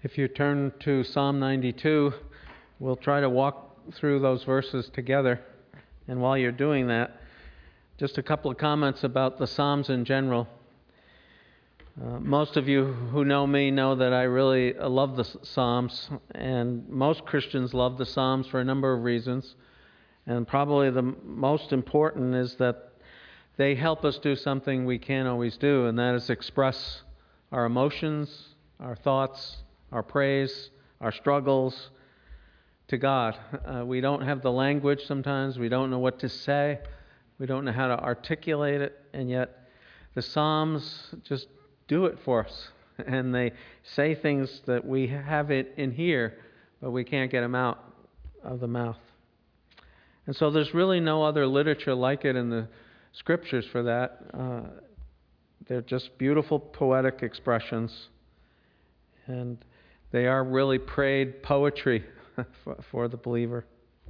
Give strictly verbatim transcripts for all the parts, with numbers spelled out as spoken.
If you turn to Psalm ninety-two, we'll try to walk through those verses together. And while you're doing that, just a couple of comments about the Psalms in general. Uh, most of you who know me know that I really love the Psalms, and most Christians love the Psalms for a number of reasons. And probably the most important is that they help us do something we can't always do, and that is express our emotions, our thoughts, our praise, our struggles to God. Uh, we don't have the language sometimes. We don't know what to say. We don't know how to articulate it, and yet the Psalms just do it for us. And they say things that we have it in here, but we can't get them out of the mouth. And so there's really no other literature like it in the Scriptures for that. Uh, they're just beautiful poetic expressions. And they are really prayed poetry for, for the believer.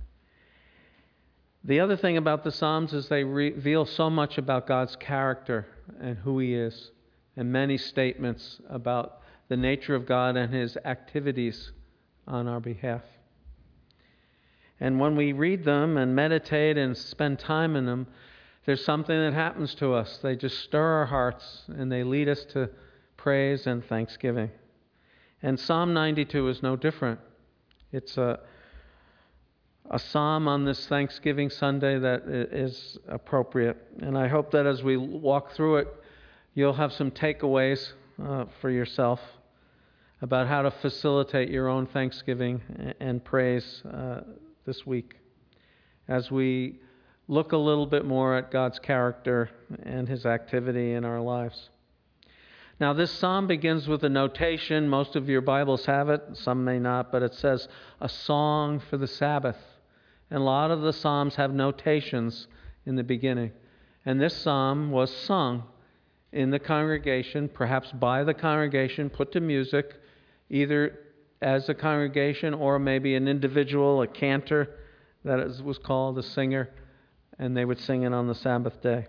The other thing about the Psalms is they reveal so much about God's character and who He is, and many statements about the nature of God and His activities on our behalf. And when we read them and meditate and spend time in them, there's something that happens to us. They just stir our hearts and they lead us to praise and thanksgiving. And Psalm ninety-two is no different. It's a, a psalm on this Thanksgiving Sunday that is appropriate. And I hope that as we walk through it, you'll have some takeaways uh, for yourself about how to facilitate your own thanksgiving and praise uh, this week as we look a little bit more at God's character and His activity in our lives. Now, this psalm begins with a notation. Most of your Bibles have it, some may not, but it says, a song for the Sabbath. And a lot of the psalms have notations in the beginning. And this psalm was sung in the congregation, perhaps by the congregation, put to music, either as a congregation or maybe an individual, a cantor, that it was called, a singer, and they would sing it on the Sabbath day.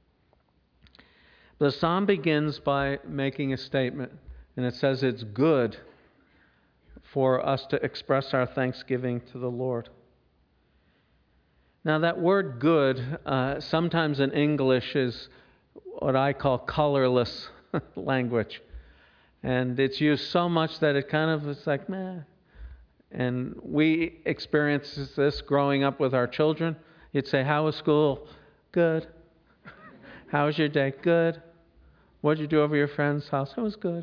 The psalm begins by making a statement, and it says it's good for us to express our thanksgiving to the Lord. Now, that word good, uh, sometimes in English, is what I call colorless language. And it's used so much that it kind of is like, meh. And we experience this growing up with our children. You'd say, how was school? Good. How was your day? Good. What did you do over your friend's house? It was good.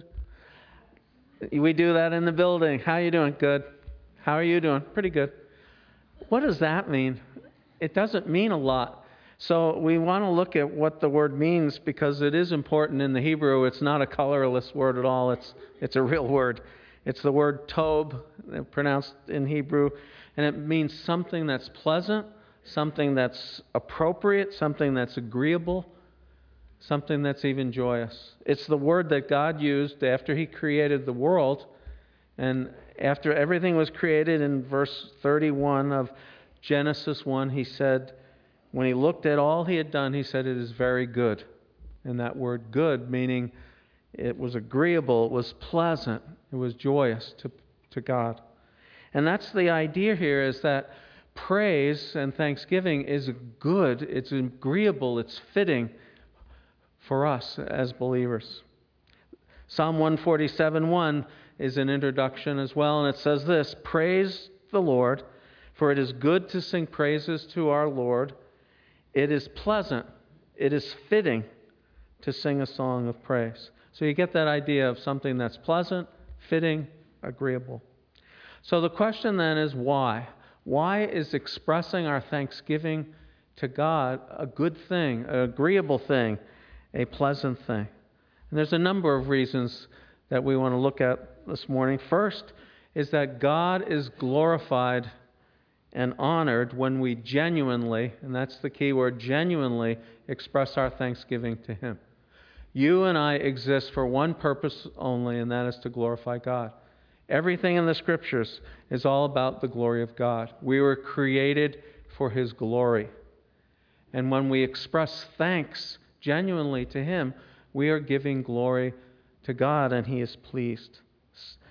We do that in the building. How are you doing? Good. How are you doing? Pretty good. What does that mean? It doesn't mean a lot. So we want to look at what the word means because it is important in the Hebrew. It's not a colorless word at all. It's it's a real word. It's the word tob, pronounced in Hebrew, and it means something that's pleasant, something that's appropriate, something that's agreeable, something that's even joyous. It's the word that God used after He created the world, and after everything was created in verse thirty-one of Genesis one, He said, when He looked at all He had done, He said, it is very good. And that word good, meaning it was agreeable, it was pleasant, it was joyous to, to God. And that's the idea here, is that praise and thanksgiving is good, it's agreeable, it's fitting for us as believers. Psalm one forty-seven one is an introduction as well, and it says this, praise the Lord, for it is good to sing praises to our Lord. It is pleasant, it is fitting to sing a song of praise. So you get that idea of something that's pleasant, fitting, agreeable. So the question then is why? Why is expressing our thanksgiving to God a good thing, an agreeable thing, a pleasant thing? And there's a number of reasons that we want to look at this morning. First is that God is glorified and honored when we genuinely, and that's the key word, genuinely express our thanksgiving to Him. You and I exist for one purpose only, and that is to glorify God. Everything in the Scriptures is all about the glory of God. We were created for His glory. And when we express thanks genuinely to Him, we are giving glory to God, and He is pleased.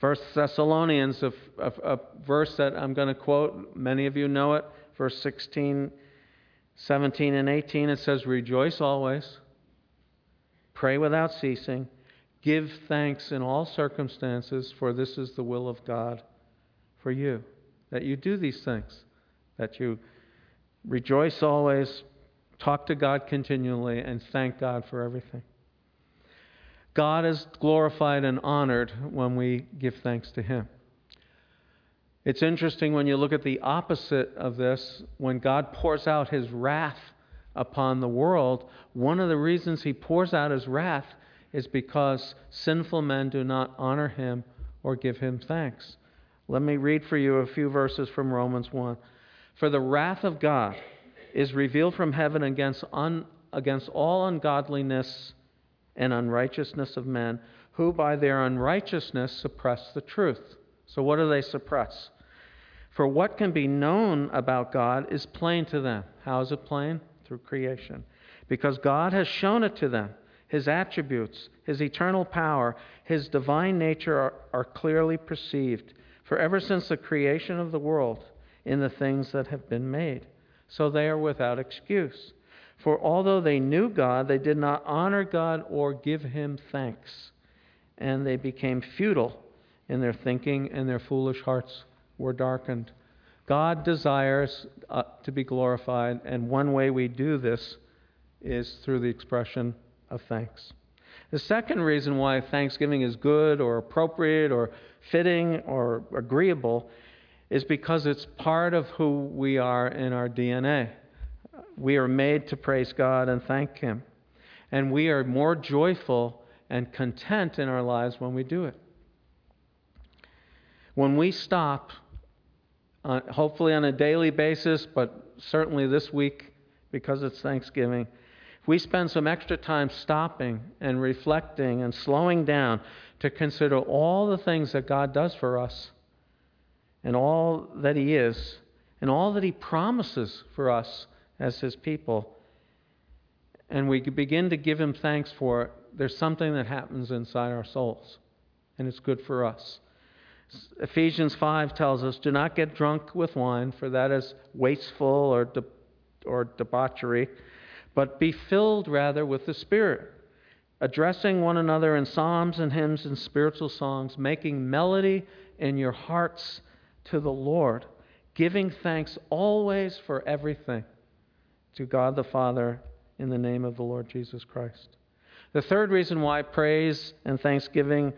First Thessalonians, a, a, a verse that I'm going to quote, many of you know it, verse sixteen, seventeen, and eighteen, it says, "Rejoice always, pray without ceasing, give thanks in all circumstances, for this is the will of God for you." That you do these things, that you rejoice always, talk to God continually, and thank God for everything. God is glorified and honored when we give thanks to Him. It's interesting when you look at the opposite of this, when God pours out His wrath upon the world, one of the reasons He pours out His wrath is because sinful men do not honor Him or give Him thanks. Let me read for you a few verses from Romans one. "For the wrath of God is revealed from heaven against, un, against all ungodliness and unrighteousness of men, who by their unrighteousness suppress the truth." So what do they suppress? "For what can be known about God is plain to them." How is it plain? Through creation. "Because God has shown it to them. His attributes, His eternal power, His divine nature are, are clearly perceived. For ever since the creation of the world, in the things that have been made, so they are without excuse. For although they knew God, they did not honor God or give Him thanks, and they became futile in their thinking, and their foolish hearts were darkened." God desires uh, to be glorified, and one way we do this is through the expression of thanks. The second reason why thanksgiving is good or appropriate or fitting or agreeable is because it's part of who we are in our D N A. We are made to praise God and thank Him. And we are more joyful and content in our lives when we do it. When we stop, uh, hopefully on a daily basis, but certainly this week because it's Thanksgiving, if we spend some extra time stopping and reflecting and slowing down to consider all the things that God does for us and all that He is and all that He promises for us as His people, and we begin to give Him thanks for it, there's something that happens inside our souls, and it's good for us. Ephesians five tells us, "Do not get drunk with wine, for that is wasteful or de- or debauchery, but be filled rather with the Spirit, addressing one another in psalms and hymns and spiritual songs, making melody in your hearts to the Lord, giving thanks always for everything to God the Father in the name of the Lord Jesus Christ." The third reason why praise and thanksgiving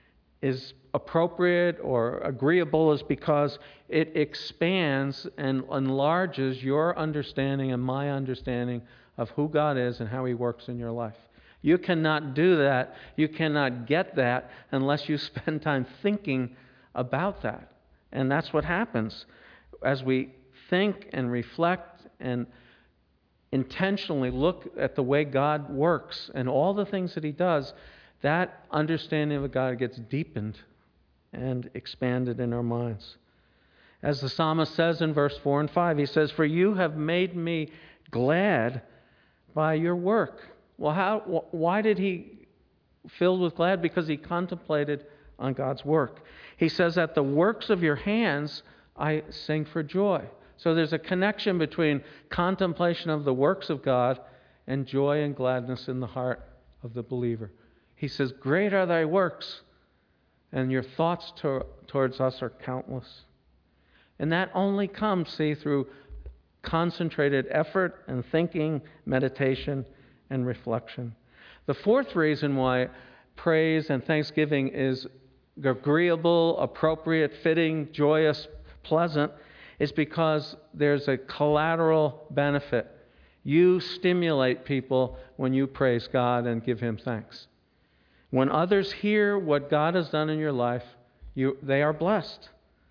is appropriate or agreeable is because it expands and enlarges your understanding and my understanding of who God is and how He works in your life. You cannot do that, you cannot get that unless you spend time thinking about that. And that's what happens. As we think and reflect and intentionally look at the way God works and all the things that He does, that understanding of God gets deepened and expanded in our minds. As the psalmist says in verse four and five, he says, "For you have made me glad by your work." Well, how? Why did he filled with glad? Because he contemplated on God's work. He says, "At the works of your hands I sing for joy." So there's a connection between contemplation of the works of God and joy and gladness in the heart of the believer. He says, "Great are thy works, and your thoughts to, towards us are countless." And that only comes, see, through concentrated effort and thinking, meditation, and reflection. The fourth reason why praise and thanksgiving is agreeable, appropriate, fitting, joyous, pleasant is because there's a collateral benefit. You stimulate people when you praise God and give Him thanks. When others hear what God has done in your life, you, they are blessed.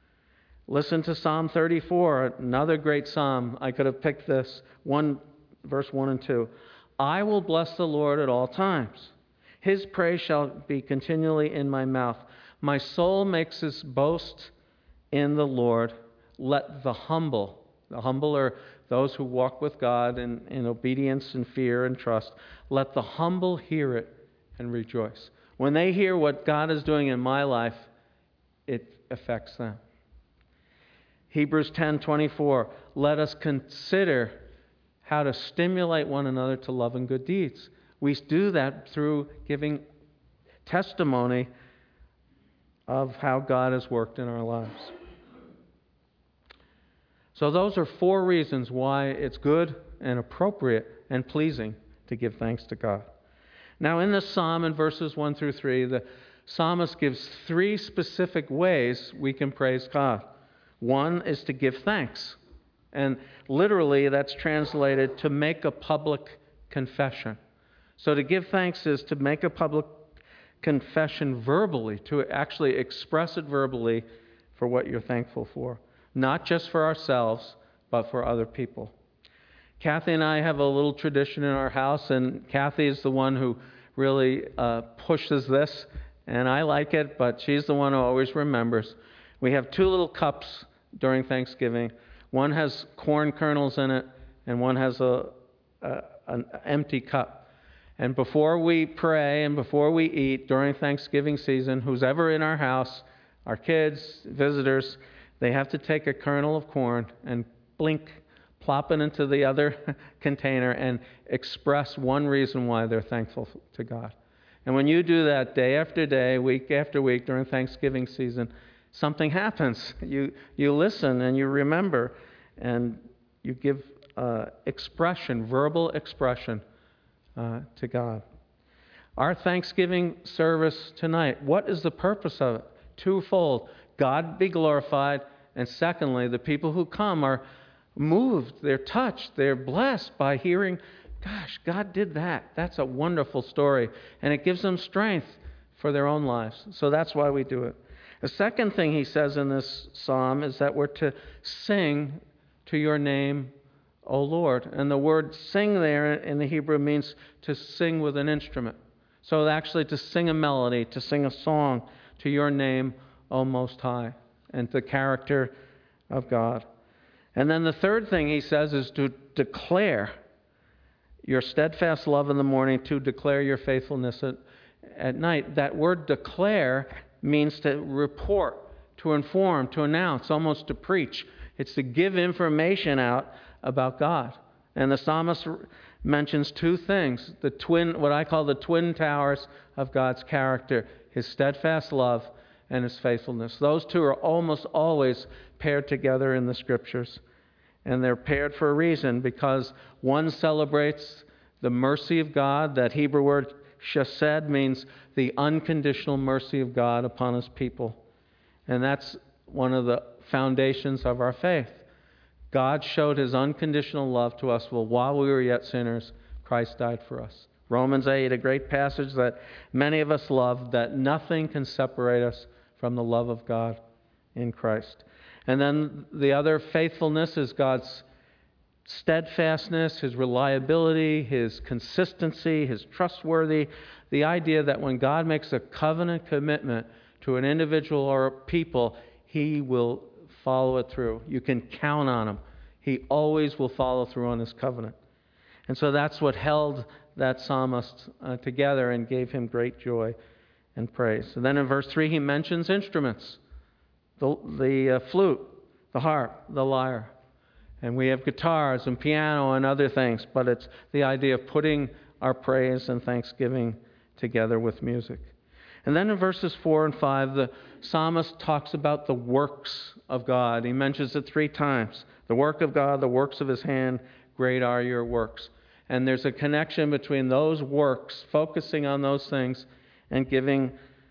Listen to Psalm thirty-four, another great psalm. I could have picked this, one, verse one and two. "I will bless the Lord at all times. His praise shall be continually in my mouth. My soul makes its boast in the Lord. Let the humble," the humble are those who walk with God in, in obedience and fear and trust, "let the humble hear it and rejoice." When they hear what God is doing in my life, it affects them. Hebrews ten twenty-four, let us consider how to stimulate one another to love and good deeds. We do that through giving testimony of how God has worked in our lives. So those are four reasons why it's good and appropriate and pleasing to give thanks to God. Now in this psalm in verses one through three, the psalmist gives three specific ways we can praise God. One is to give thanks. And literally that's translated to make a public confession. So to give thanks is to make a public confession verbally, to actually express it verbally for what you're thankful for. Not just for ourselves, but for other people. Kathy and I have a little tradition in our house, and Kathy is the one who really uh, pushes this, and I like it, but she's the one who always remembers. We have two little cups during Thanksgiving. One has corn kernels in it, and one has a, a an empty cup. And before we pray and before we eat during Thanksgiving season, who's ever in our house, our kids, visitors, they have to take a kernel of corn and blink, plop it into the other container and express one reason why they're thankful to God. And when you do that day after day, week after week during Thanksgiving season, something happens. You you listen and you remember and you give uh, expression, verbal expression uh, to God. Our Thanksgiving service tonight, what is the purpose of it? Twofold. God be glorified, and secondly, the people who come are moved, they're touched, they're blessed by hearing, gosh, God did that. That's a wonderful story. And it gives them strength for their own lives. So that's why we do it. The second thing he says in this psalm is that we're to sing to your name, O Lord. And the word sing there in the Hebrew means to sing with an instrument. So actually to sing a melody, to sing a song to your name, O Most High, and the character of God. And then the third thing he says is to declare your steadfast love in the morning, to declare your faithfulness at, at night. That word declare means to report, to inform, to announce, almost to preach. It's to give information out about God. And the psalmist mentions two things, the twin, what I call the twin towers of God's character, his steadfast love and his faithfulness. Those two are almost always paired together in the Scriptures. And they're paired for a reason, because one celebrates the mercy of God. That Hebrew word chesed means the unconditional mercy of God upon his people. And that's one of the foundations of our faith. God showed his unconditional love to us. Well, while we were yet sinners, Christ died for us. Romans eight, a great passage that many of us love, that nothing can separate us from the love of God in Christ. And then the other faithfulness is God's steadfastness, his reliability, his consistency, his trustworthy. The idea that when God makes a covenant commitment to an individual or a people, he will follow it through. You can count on him. He always will follow through on his covenant. And so that's what held that psalmist uh, together and gave him great joy and praise. And then in verse three, he mentions instruments. The, the uh, flute, the harp, the lyre. And we have guitars and piano and other things, but it's the idea of putting our praise and thanksgiving together with music. And then in verses four and five, the psalmist talks about the works of God. He mentions it three times. The work of God, the works of his hand, great are your works. And there's a connection between those works, focusing on those things, and giving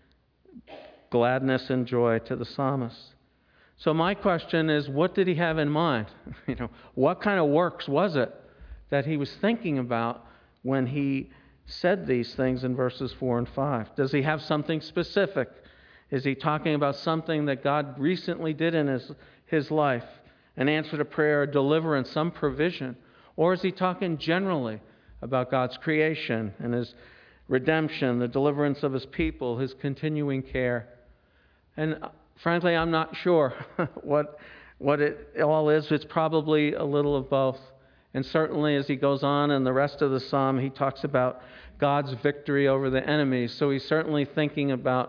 gladness and joy to the psalmist. So my question is, what did he have in mind? You know, what kind of works was it that he was thinking about when he said these things in verses four and five? Does he have something specific? Is he talking about something that God recently did in his, his life? An answer to prayer, a deliverance, some provision? Or is he talking generally about God's creation and his redemption, the deliverance of his people, his continuing care? And frankly, I'm not sure what what it all is. It's probably a little of both. And certainly as he goes on in the rest of the psalm, he talks about God's victory over the enemies. So he's certainly thinking about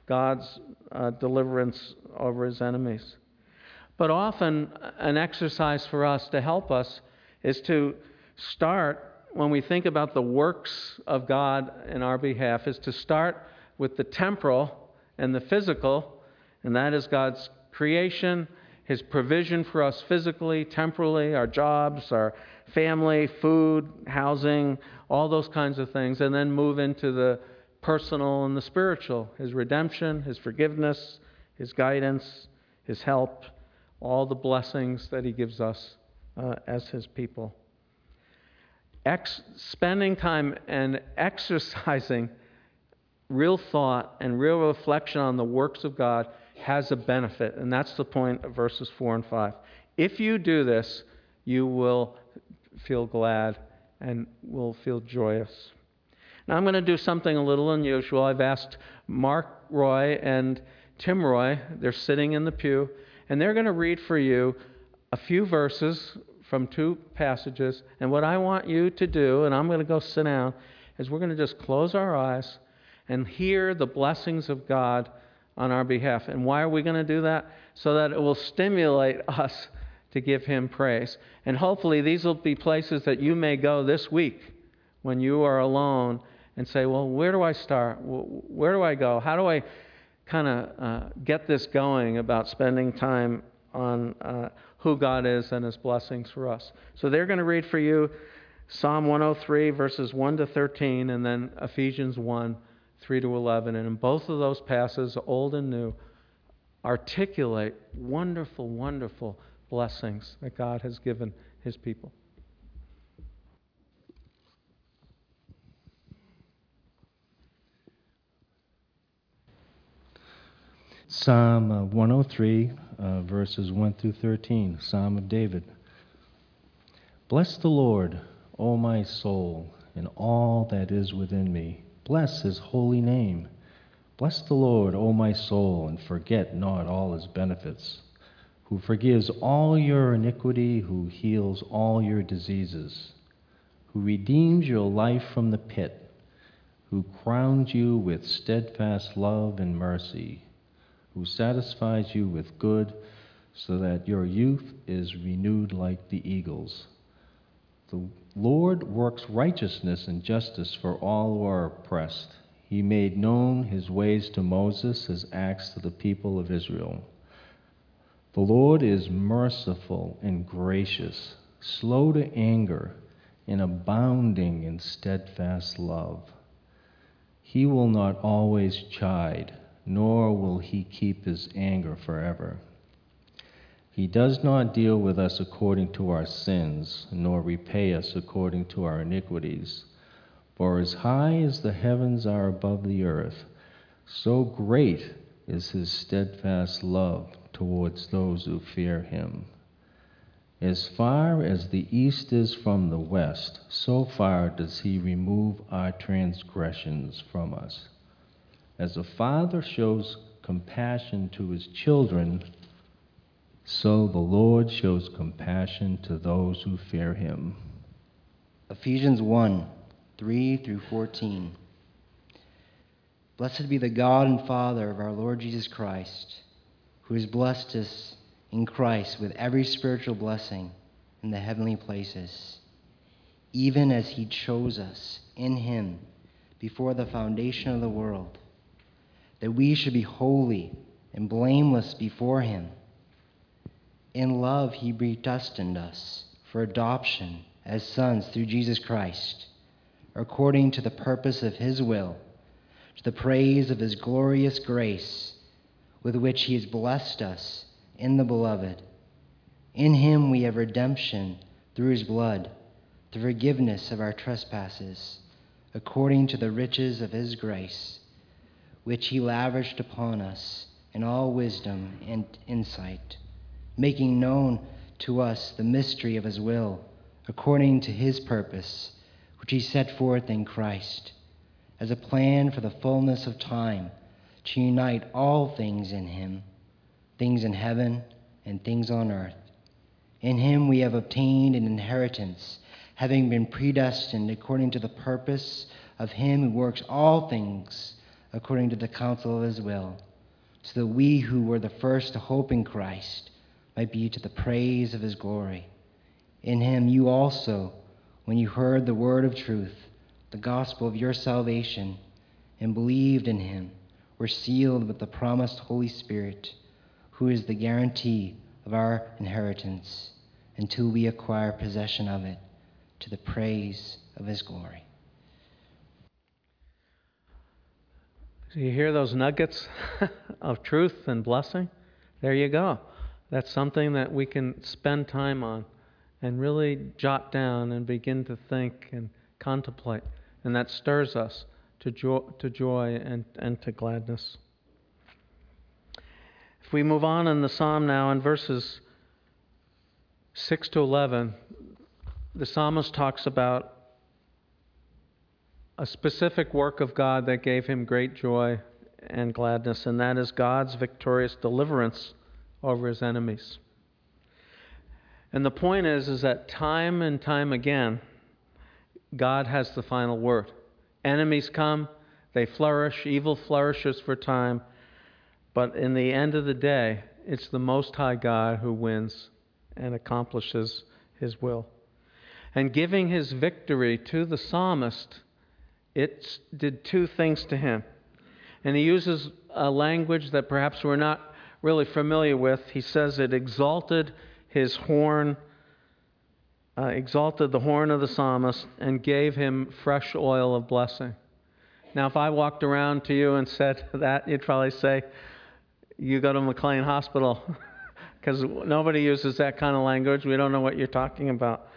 God's uh, deliverance over his enemies. But often an exercise for us to help us is to start, when we think about the works of God in our behalf, is to start with the temporal and the physical, and that is God's creation, his provision for us physically, temporally, our jobs, our family, food, housing, all those kinds of things, and then move into the personal and the spiritual, his redemption, his forgiveness, his guidance, his help, all the blessings that he gives us uh, as his people. Ex- spending time and exercising real thought and real reflection on the works of God has a benefit, and that's the point of verses four and five. If you do this, you will feel glad and will feel joyous. Now I'm going to do something a little unusual. I've asked Mark Roy and Tim Roy, they're sitting in the pew, and they're going to read for you a few verses from two passages. And what I want you to do, and I'm going to go sit down, is we're going to just close our eyes and hear the blessings of God on our behalf. And why are we going to do that? So that it will stimulate us to give him praise. And hopefully these will be places that you may go this week when you are alone and say, well, where do I start? Where do I go? How do I kind of uh, get this going about spending time on uh, who God is and his blessings for us? So they're going to read for you Psalm one oh three, verses one to thirteen, and then Ephesians one, three to eleven. And in both of those passages, old and new, articulate wonderful, wonderful blessings that God has given his people. Psalm uh, one oh three, uh, verses one through thirteen, Psalm of David. Bless the Lord, O my soul, and all that is within me. Bless his holy name. Bless the Lord, O my soul, and forget not all his benefits, who forgives all your iniquity, who heals all your diseases, who redeems your life from the pit, who crowns you with steadfast love and mercy, who satisfies you with good, so that your youth is renewed like the eagles. The Lord works righteousness and justice for all who are oppressed. He made known his ways to Moses, his acts to the people of Israel. The Lord is merciful and gracious, slow to anger, and abounding in steadfast love. He will not always chide, nor will he keep his anger forever. He does not deal with us according to our sins, nor repay us according to our iniquities. For as high as the heavens are above the earth, so great is his steadfast love towards those who fear him. As far as the east is from the west, so far does he remove our transgressions from us. As a father shows compassion to his children, so the Lord shows compassion to those who fear him. Ephesians one, three through fourteen. Blessed be the God and Father of our Lord Jesus Christ, who has blessed us in Christ with every spiritual blessing in the heavenly places, even as he chose us in him before the foundation of the world, that we should be holy and blameless before him. In love, he predestined us for adoption as sons through Jesus Christ, according to the purpose of his will, to the praise of his glorious grace, with which he has blessed us in the Beloved. In him we have redemption through his blood, the forgiveness of our trespasses, according to the riches of his grace, which he lavished upon us in all wisdom and insight, making known to us the mystery of his will, according to his purpose, which he set forth in Christ, as a plan for the fullness of time, to unite all things in him, things in heaven and things on earth. In him we have obtained an inheritance, having been predestined according to the purpose of him who works all things according to the counsel of his will, so that we who were the first to hope in Christ might be to the praise of his glory. In him you also, when you heard the word of truth, the gospel of your salvation, and believed in him, were sealed with the promised Holy Spirit, who is the guarantee of our inheritance until we acquire possession of it, to the praise of his glory. Do you hear those nuggets of truth and blessing? There you go. That's something that we can spend time on and really jot down and begin to think and contemplate. And that stirs us to joy, to joy and, and to gladness. If we move on in the psalm now, in verses six to eleven, the psalmist talks about a specific work of God that gave him great joy and gladness, and that is God's victorious deliverance over his enemies. And the point is, is that time and time again, God has the final word. Enemies come, they flourish, evil flourishes for time, but in the end of the day, it's the Most High God who wins and accomplishes his will. And giving his victory to the psalmist, it did two things to him. And he uses a language that perhaps we're not really familiar with. He says it exalted his horn, uh, exalted the horn of the psalmist, and gave him fresh oil of blessing. Now, if I walked around to you and said that, you'd probably say, you go to McLean Hospital, because nobody uses that kind of language. We don't know what you're talking about.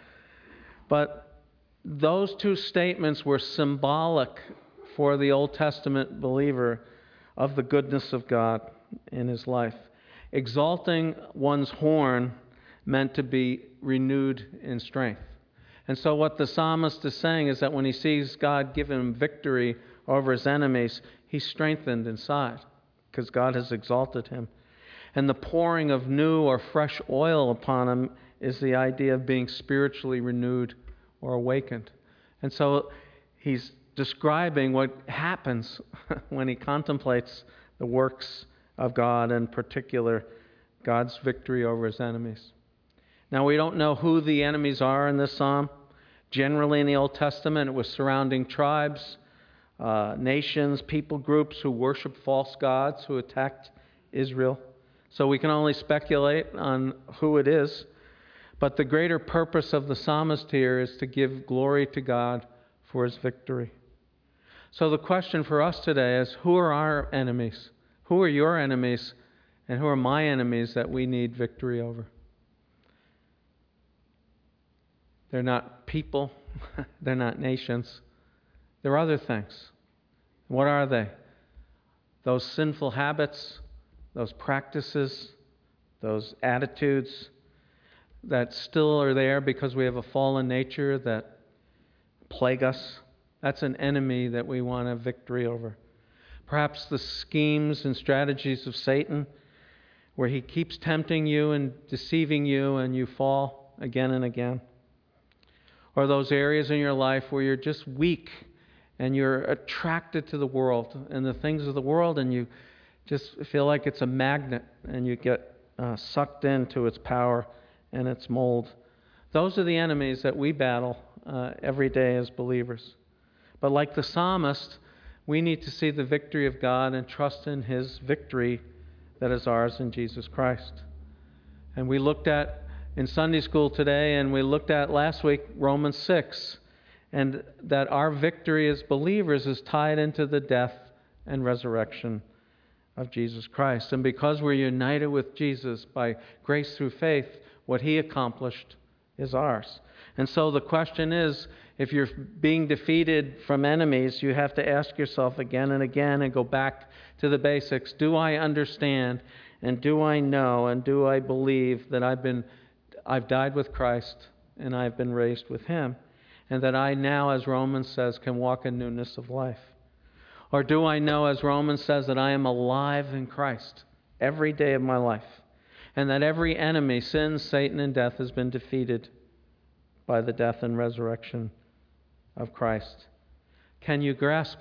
But those two statements were symbolic for the Old Testament believer of the goodness of God in his life. Exalting one's horn meant to be renewed in strength. And so what the psalmist is saying is that when he sees God give him victory over his enemies, he's strengthened inside because God has exalted him. And the pouring of new or fresh oil upon him is the idea of being spiritually renewed or awakened. And so he's describing what happens when he contemplates the works of God, in particular, God's victory over his enemies. Now, we don't know who the enemies are in this psalm. Generally, in the Old Testament, it was surrounding tribes, uh, nations, people groups who worship false gods, who attacked Israel. So we can only speculate on who it is. But the greater purpose of the psalmist here is to give glory to God for his victory. So the question for us today is, who are our enemies? Who are your enemies? And who are my enemies that we need victory over? They're not people. They're not nations. They're other things. What are they? Those sinful habits, those practices, those attitudes that still are there because we have a fallen nature that plague us. That's an enemy that we want a victory over. Perhaps the schemes and strategies of Satan, where he keeps tempting you and deceiving you and you fall again and again. Or those areas in your life where you're just weak and you're attracted to the world and the things of the world, and you just feel like it's a magnet and you get uh, sucked into its power and its mold. Those are the enemies that we battle uh, every day as believers. But like the psalmist, we need to see the victory of God and trust in his victory that is ours in Jesus Christ. And we looked at in Sunday school today, and we looked at last week Romans six, and that our victory as believers is tied into the death and resurrection of Jesus Christ. And because we're united with Jesus by grace through faith, what he accomplished is ours. And so the question is, if you're being defeated from enemies, you have to ask yourself again and again and go back to the basics. Do I understand, and do I know, and do I believe that I've been, I've died with Christ and I've been raised with him, and that I now, as Romans says, can walk in newness of life? Or do I know, as Romans says, that I am alive in Christ every day of my life, and that every enemy, sin, Satan, and death, has been defeated by the death and resurrection of Christ? Can you grasp that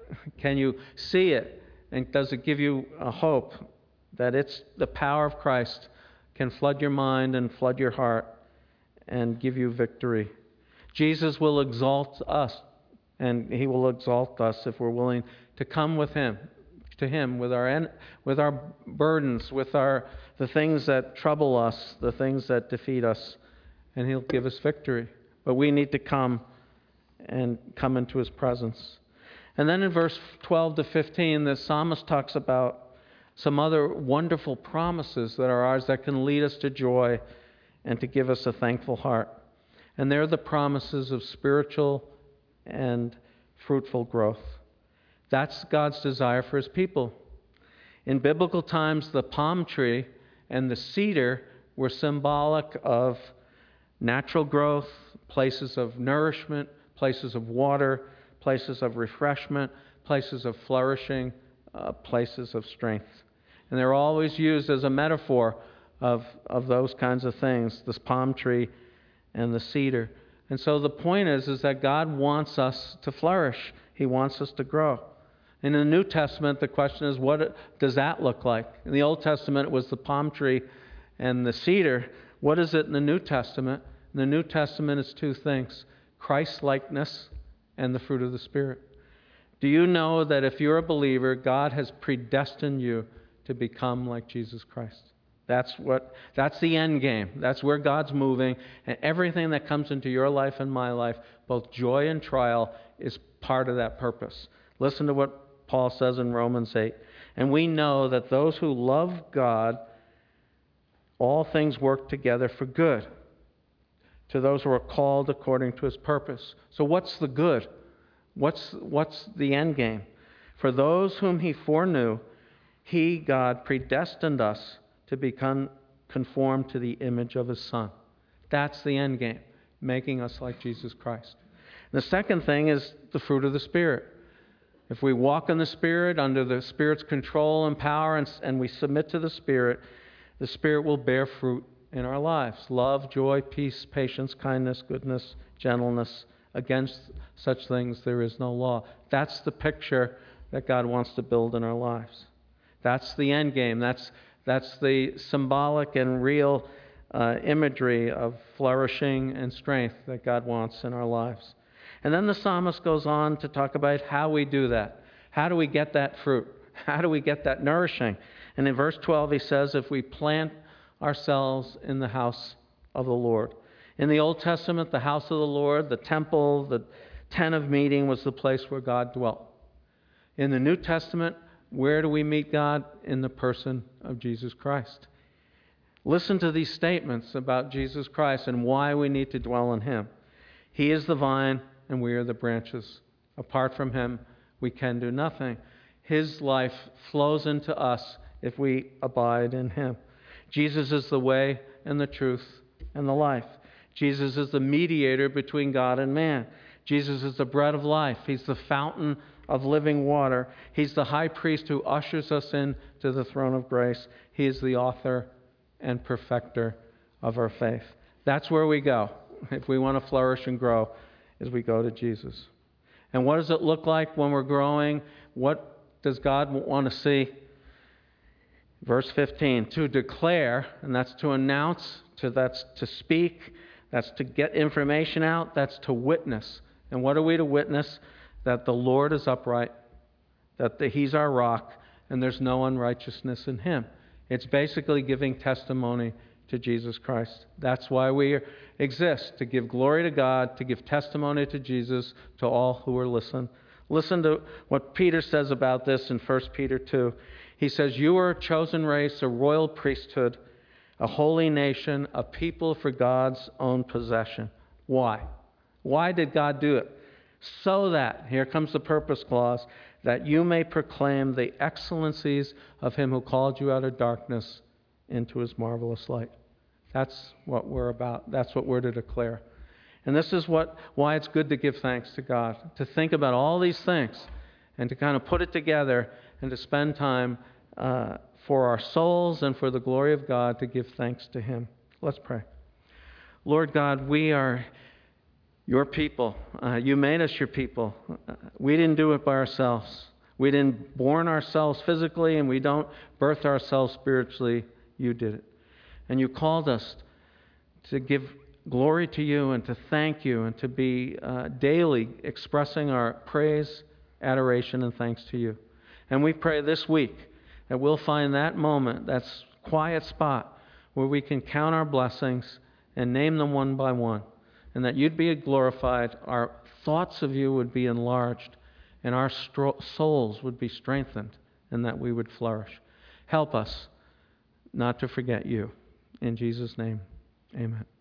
Can you see it? And does it give you a hope that it's the power of Christ can flood your mind and flood your heart and give you victory? Jesus will exalt us, and he will exalt us if we're willing to come with him, to him with our en- with our burdens, with our the things that trouble us, the things that defeat us, and he'll give us victory. But we need to come and come into his presence. And then in verse twelve to fifteen, the psalmist talks about some other wonderful promises that are ours that can lead us to joy and to give us a thankful heart. And they're the promises of spiritual and fruitful growth. That's God's desire for his people. In biblical times, the palm tree and the cedar were symbolic of natural growth, places of nourishment, places of water, places of refreshment, places of flourishing, uh, places of strength. And they're always used as a metaphor of, of those kinds of things, this palm tree and the cedar. And so the point is, is that God wants us to flourish. He wants us to grow. In the New Testament, the question is, what does that look like? In the Old Testament, it was the palm tree and the cedar. What is it in the New Testament? In the New Testament, it's two things: Christ-likeness and the fruit of the Spirit. Do you know that if you're a believer, God has predestined you to become like Jesus Christ? That's what. That's the end game. That's where God's moving. And everything that comes into your life and my life, both joy and trial, is part of that purpose. Listen to what Paul says in Romans eight. And we know that those who love God, all things work together for good, to those who are called according to his purpose. So what's the good? What's, what's the end game? For those whom he foreknew, he, God, predestined us to become conformed to the image of his Son. That's the end game, making us like Jesus Christ. The second thing is the fruit of the Spirit. If we walk in the Spirit, under the Spirit's control and power, and, and we submit to the Spirit, the Spirit will bear fruit in our lives: love, joy, peace, patience, kindness, goodness, gentleness. Against such things there is no law. That's the picture that God wants to build in our lives. That's the end game. That's, that's the symbolic and real uh, imagery of flourishing and strength that God wants in our lives. And then the psalmist goes on to talk about how we do that. How do we get that fruit? How do we get that nourishing? And in verse twelve he says, if we plant ourselves in the house of the Lord. In the Old Testament, the house of the Lord, the temple, the tent of meeting was the place where God dwelt. In the New Testament, where do we meet God? In the person of Jesus Christ. Listen to these statements about Jesus Christ and why we need to dwell in him. He is the vine and we are the branches. Apart from him, we can do nothing. His life flows into us if we abide in him. Jesus is the way and the truth and the life. Jesus is the mediator between God and man. Jesus is the bread of life. He's the fountain of living water. He's the high priest who ushers us in to the throne of grace. He is the author and perfecter of our faith. That's where we go if we want to flourish and grow, as we go to Jesus. And what does it look like when we're growing? What does God want to see? Verse fifteen, to declare, and that's to announce, to that's to speak, that's to get information out, that's to witness. And what are we to witness? That the Lord is upright, that the, he's our rock, and there's no unrighteousness in him. It's basically giving testimony to Jesus Christ. That's why we exist, to give glory to God, to give testimony to Jesus to all who are listening. Listen to what Peter says about this in First Peter two. He says, you are a chosen race, a royal priesthood, a holy nation, a people for God's own possession. Why? Why did God do it? So that, here comes the purpose clause, that you may proclaim the excellencies of him who called you out of darkness into his marvelous light. That's what we're about. That's what we're to declare. And this is what why it's good to give thanks to God, to think about all these things and to kind of put it together and to spend time uh, for our souls and for the glory of God to give thanks to him. Let's pray. Lord God, we are your people. Uh, you made us your people. Uh, we didn't do it by ourselves. We didn't born ourselves physically, and we don't birth ourselves spiritually. You did it. And you called us to give glory to you and to thank you and to be uh, daily expressing our praise, adoration, and thanks to you. And we pray this week that we'll find that moment, that quiet spot where we can count our blessings and name them one by one, and that you'd be glorified, our thoughts of you would be enlarged, and our stro- souls would be strengthened, and that we would flourish. Help us not to forget you. In Jesus' name, amen.